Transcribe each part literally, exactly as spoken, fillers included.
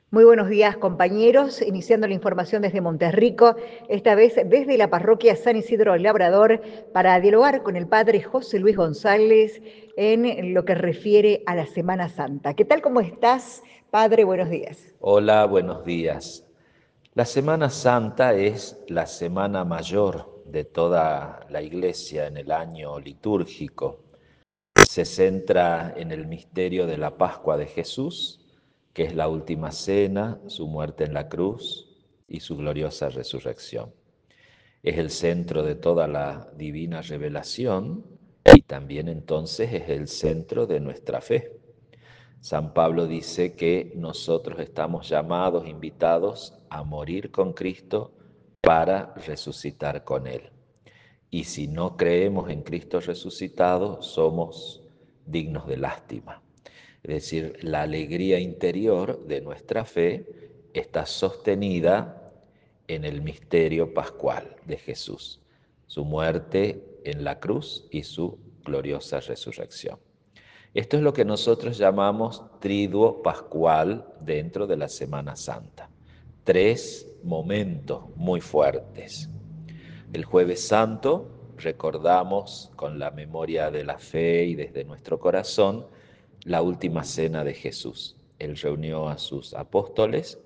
Muy buenos días, compañeros. Iniciando la información desde Monterrico, esta vez desde la parroquia San Isidro Labrador, para dialogar con el padre José Luis González en lo que refiere a la Semana Santa. ¿Qué tal? ¿Cómo estás, padre? Buenos días. Hola, buenos días. La Semana Santa es la semana mayor de toda la Iglesia en el año litúrgico. Se centra en el misterio de la Pascua de Jesús, que es la última cena, su muerte en la cruz y su gloriosa resurrección. Es el centro de toda la divina revelación y también entonces es el centro de nuestra fe. San Pablo dice que nosotros estamos llamados, invitados a morir con Cristo para resucitar con Él. Y si no creemos en Cristo resucitado, somos dignos de lástima. Es decir, la alegría interior de nuestra fe está sostenida en el misterio pascual de Jesús, su muerte en la cruz y su gloriosa resurrección. Esto es lo que nosotros llamamos triduo pascual dentro de la Semana Santa. Tres momentos muy fuertes. El Jueves Santo recordamos con la memoria de la fe y desde nuestro corazón la última cena de Jesús. Él reunió a sus apóstoles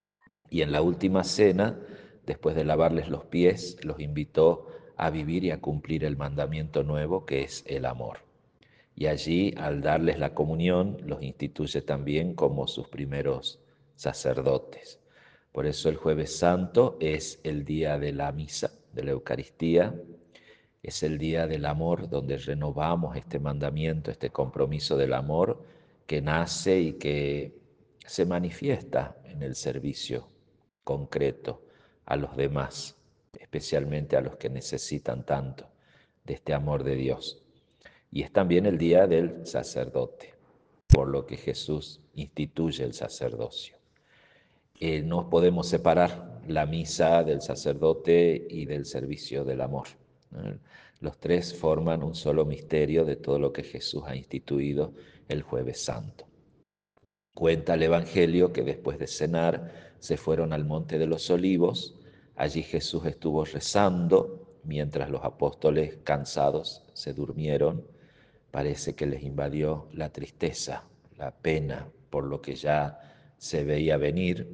y en la última cena, después de lavarles los pies, los invitó a vivir y a cumplir el mandamiento nuevo que es el amor. Y allí, al darles la comunión, los instituye también como sus primeros sacerdotes. Por eso el Jueves Santo es el día de la misa, de la Eucaristía, es el día del amor donde renovamos este mandamiento, este compromiso del amor que nace y que se manifiesta en el servicio concreto a los demás, especialmente a los que necesitan tanto de este amor de Dios. Y es también el día del sacerdote, por lo que Jesús instituye el sacerdocio. Eh, no podemos separar la misa del sacerdote y del servicio del amor. ¿No? Los tres forman un solo misterio de todo lo que Jesús ha instituido el Jueves Santo. Cuenta el Evangelio que después de cenar se fueron al Monte de los Olivos. Allí Jesús estuvo rezando mientras los apóstoles cansados se durmieron. Parece que les invadió la tristeza, la pena por lo que ya se veía venir.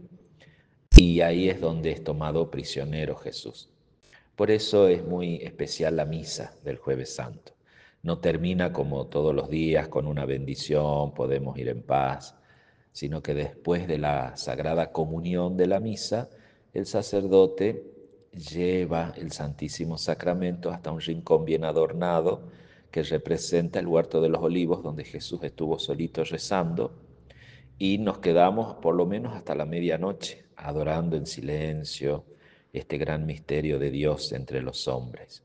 Y ahí es donde es tomado prisionero Jesús. Por eso es muy especial la misa del Jueves Santo. No termina como todos los días con una bendición, podemos ir en paz, sino que después de la sagrada comunión de la misa, el sacerdote lleva el Santísimo Sacramento hasta un rincón bien adornado que representa el huerto de los olivos donde Jesús estuvo solito rezando, y nos quedamos por lo menos hasta la medianoche adorando en silencio este gran misterio de Dios entre los hombres.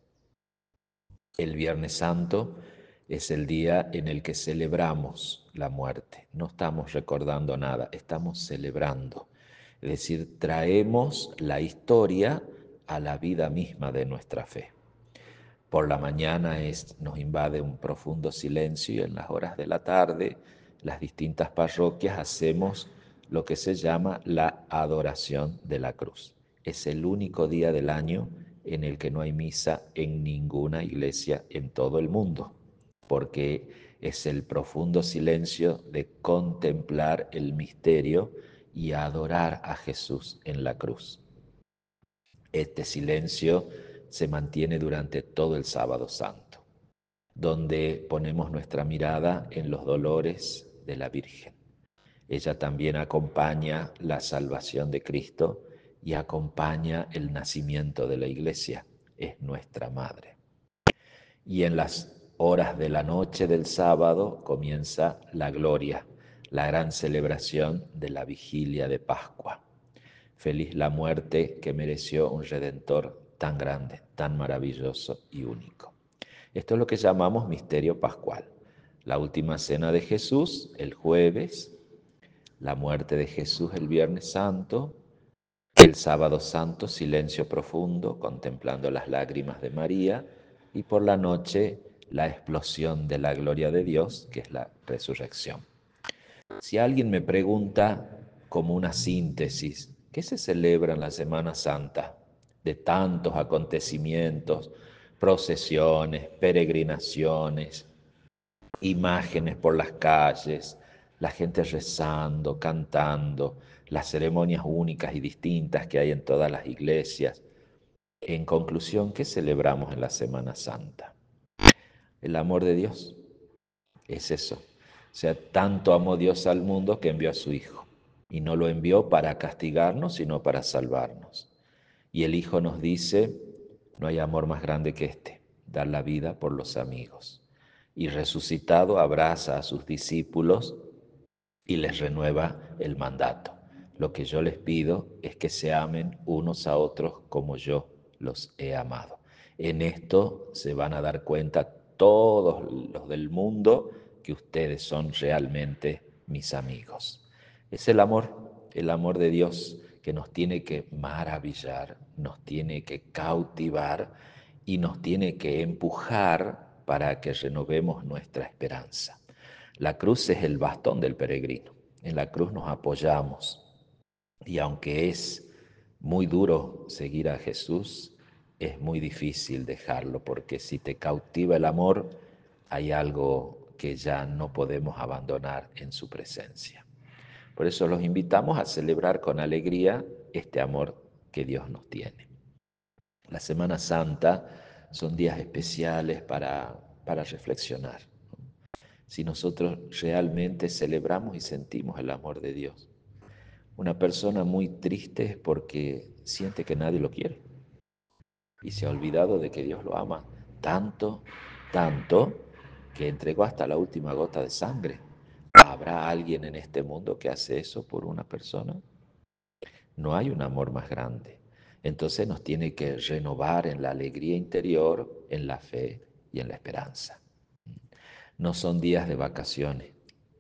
El Viernes Santo es el día en el que celebramos la muerte. No estamos recordando nada, estamos celebrando. Es decir, traemos la historia a la vida misma de nuestra fe. Por la mañana es, nos invade un profundo silencio y en las horas de la tarde las distintas parroquias hacemos lo que se llama la adoración de la cruz. Es el único día del año en el que no hay misa en ninguna iglesia en todo el mundo, porque es el profundo silencio de contemplar el misterio y adorar a Jesús en la cruz. Este silencio se mantiene durante todo el Sábado Santo, donde ponemos nuestra mirada en los dolores de la Virgen. Ella también acompaña la salvación de Cristo y acompaña el nacimiento de la Iglesia. Es nuestra Madre. Y en las horas de la noche del sábado comienza la gloria, la gran celebración de la vigilia de Pascua. Feliz la muerte que mereció un Redentor tan grande, tan maravilloso y único. Esto es lo que llamamos misterio pascual. La última cena de Jesús el jueves, la muerte de Jesús el Viernes Santo, el Sábado Santo, silencio profundo, contemplando las lágrimas de María, y por la noche la explosión de la gloria de Dios, que es la resurrección. Si alguien me pregunta como una síntesis. ¿Qué se celebra en la Semana Santa? De tantos acontecimientos, procesiones, peregrinaciones, imágenes por las calles, la gente rezando, cantando, las ceremonias únicas y distintas que hay en todas las iglesias. En conclusión, ¿qué celebramos en la Semana Santa? El amor de Dios, es eso. O sea, tanto amó Dios al mundo que envió a su Hijo. Y no lo envió para castigarnos, sino para salvarnos. Y el Hijo nos dice, no hay amor más grande que este, dar la vida por los amigos. Y resucitado abraza a sus discípulos y les renueva el mandato. Lo que yo les pido es que se amen unos a otros como yo los he amado. En esto se van a dar cuenta todos los del mundo que ustedes son realmente mis amigos. Es el amor, el amor de Dios que nos tiene que maravillar, nos tiene que cautivar y nos tiene que empujar para que renovemos nuestra esperanza. La cruz es el bastón del peregrino. En la cruz nos apoyamos. Y aunque es muy duro seguir a Jesús, es muy difícil dejarlo, porque si te cautiva el amor, hay algo que ya no podemos abandonar en su presencia. Por eso los invitamos a celebrar con alegría este amor que Dios nos tiene. La Semana Santa son días especiales para, para reflexionar. Si nosotros realmente celebramos y sentimos el amor de Dios. Una persona muy triste es porque siente que nadie lo quiere y se ha olvidado de que Dios lo ama tanto, tanto, que entregó hasta la última gota de sangre. ¿Habrá alguien en este mundo que hace eso por una persona? No hay un amor más grande. Entonces nos tiene que renovar en la alegría interior, en la fe y en la esperanza. No son días de vacaciones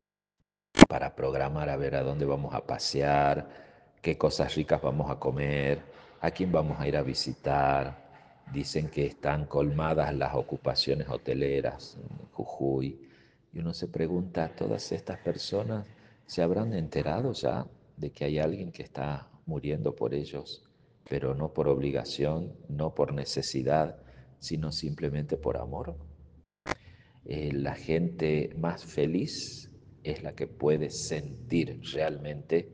para programar a ver a dónde vamos a pasear, qué cosas ricas vamos a comer, a quién vamos a ir a visitar. Dicen que están colmadas las ocupaciones hoteleras en Jujuy. Y uno se pregunta, ¿todas estas personas se habrán enterado ya de que hay alguien que está muriendo por ellos, pero no por obligación, no por necesidad, sino simplemente por amor? Eh, la gente más feliz es la que puede sentir realmente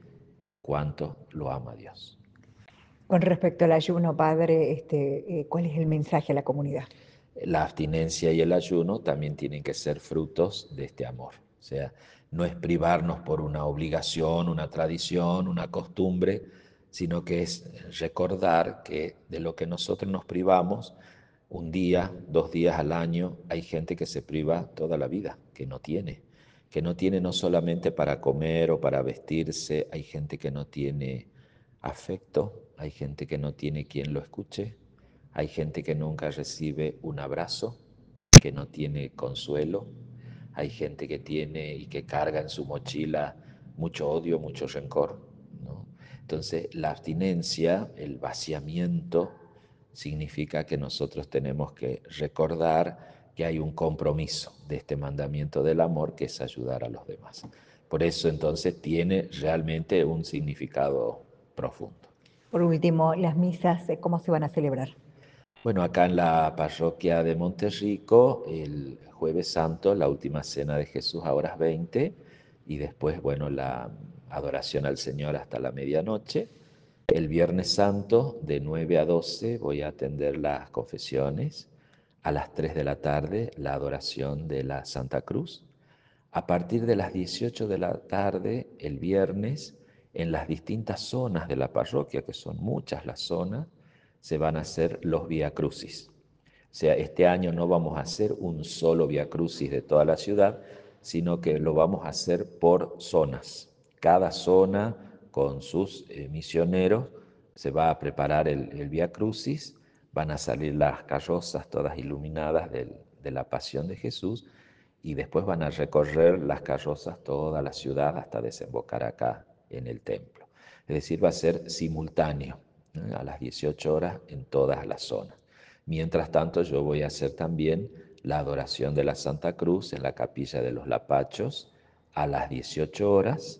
cuánto lo ama Dios. Con respecto al ayuno, padre, este, eh, ¿cuál es el mensaje a la comunidad? La abstinencia y el ayuno también tienen que ser frutos de este amor. O sea, no es privarnos por una obligación, una tradición, una costumbre, sino que es recordar que de lo que nosotros nos privamos, un día, dos días al año, hay gente que se priva toda la vida, que no tiene, que no tiene no solamente para comer o para vestirse, hay gente que no tiene afecto, hay gente que no tiene quien lo escuche, hay gente que nunca recibe un abrazo, que no tiene consuelo, hay gente que tiene y que carga en su mochila mucho odio, mucho rencor, ¿no? Entonces, la abstinencia, el vaciamiento, significa que nosotros tenemos que recordar que hay un compromiso de este mandamiento del amor, que es ayudar a los demás. Por eso entonces tiene realmente un significado profundo. Por último, las misas, eh, ¿cómo se van a celebrar? Bueno, acá en la parroquia de Monterrico, el jueves santo, la última cena de Jesús a horas veinte, y después, bueno, la adoración al Señor hasta la medianoche. El viernes santo, de nueve a doce, voy a atender las confesiones. A las tres de la tarde, la adoración de la Santa Cruz. A partir de las dieciocho de la tarde, el viernes, en las distintas zonas de la parroquia, que son muchas las zonas, se van a hacer los Vía Crucis. O sea, este año no vamos a hacer un solo Vía Crucis de toda la ciudad, sino que lo vamos a hacer por zonas. Cada zona con sus eh, misioneros se va a preparar el, el Vía Crucis, van a salir las carrozas todas iluminadas del, de la Pasión de Jesús, y después van a recorrer las carrozas toda la ciudad hasta desembocar acá en el templo. Es decir, va a ser simultáneo, ¿eh? A las dieciocho horas en todas las zonas. Mientras tanto, yo voy a hacer también la adoración de la Santa Cruz en la capilla de los Lapachos a las dieciocho horas,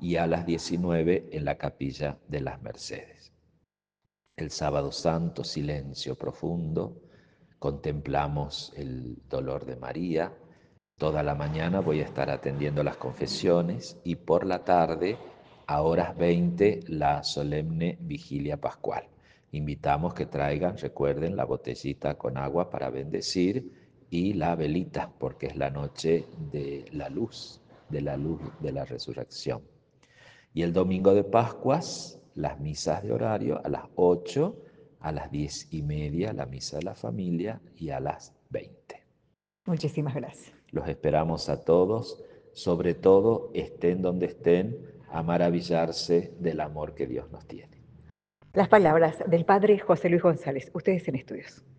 y a las diecinueve en la Capilla de las Mercedes. El sábado santo, silencio profundo, contemplamos el dolor de María. Toda la mañana voy a estar atendiendo las confesiones y por la tarde, a horas veinte, la solemne vigilia pascual. Invitamos que traigan, recuerden, la botellita con agua para bendecir y la velita, porque es la noche de la luz, de la luz de la resurrección. Y el domingo de Pascuas, las misas de horario a las ocho, a las diez y media la misa de la familia y a las veinte. Muchísimas gracias. Los esperamos a todos, sobre todo estén donde estén, a maravillarse del amor que Dios nos tiene. Las palabras del padre José Luis González, ustedes en estudios.